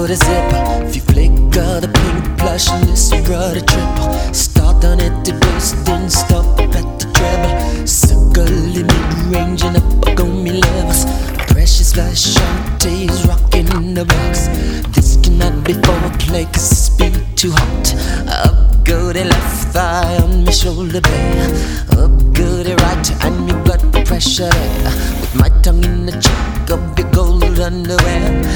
the zipper. If you flicker the pink blush and this brother triple. Start on it to bass, then stop at the treble. Circle in mid-range and up on me levels. Precious flash Shantae's rocking the box. This cannot be foreplay cause it's beat too hot. Up good and left thigh on my shoulder blade. Up good and right and your blood pressure there. With my tongue in the cheek of your gold underwear.